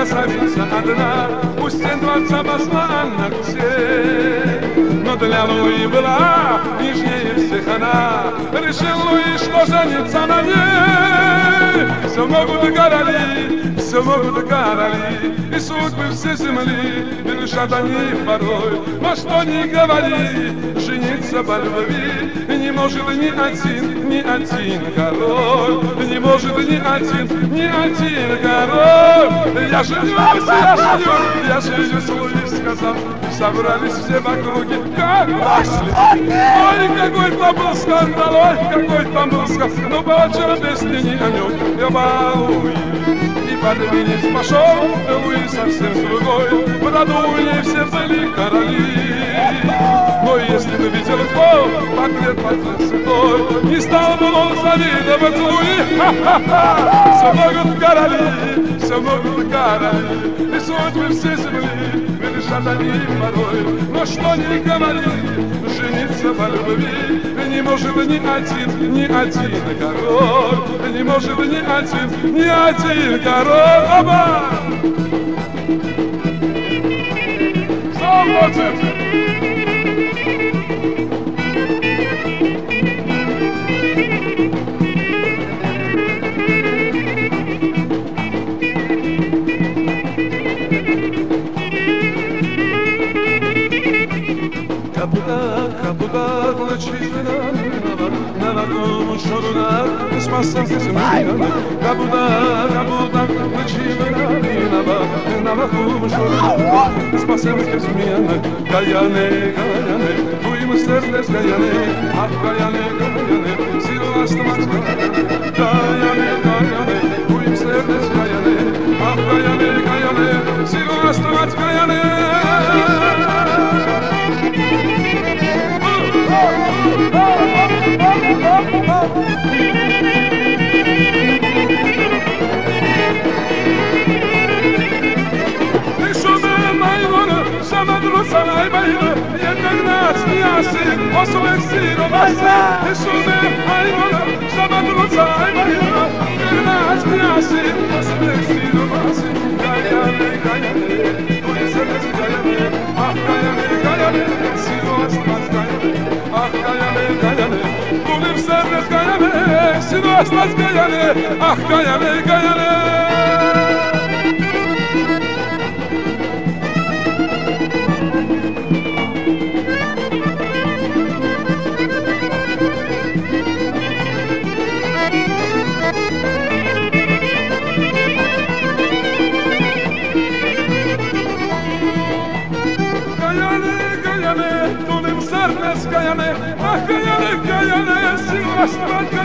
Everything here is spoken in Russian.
красавица одна, у стен дворца посла на все. Но для Луи была нежнее всех она, решил Луи, что женится на ней. Все могут короли, и судьбы все земли, и решат они порой. Но что ни говори, жениться по любви не может ни один король, не может ни один король. Я женюсь, Луи сказал, собрались все в округе, как пошли. Ой, какой там был скандал, ну почему песни не о нем, я балую. И под венец пошел, Луи совсем другой, продули все были короли. Но если бы видел кто, портрет святой, не стал бы он завидовать Луи. Все могут короли, и судьбы все земли, решат они порой. Но что ни говори, жениться по любви не может ни один король, не может ни один король. Оба! Kapıda çizgiler ne var şorlar ismasın kızım. Kapıda çizgiler ne var şorlar ismasın kızım. Gayane duymuş sesles gayane, ah gayane silastımak gayane duymuş sesles gayane, ah gayane silastımak gayane. Sanai bayını, yeniden siyasi, olsun eksir olmazsa. Eşume hayvanı, şamadını sanai bayını, yeniden siyasi, olsun eksir olmazsa. Gayane, bu eserles gayane, ah gayane, eksir olmaz gayane, ah gayane, bu eserles gayane, eksir olmaz gayane, ah gayane. Gayane, ah gayane, Sivas'tan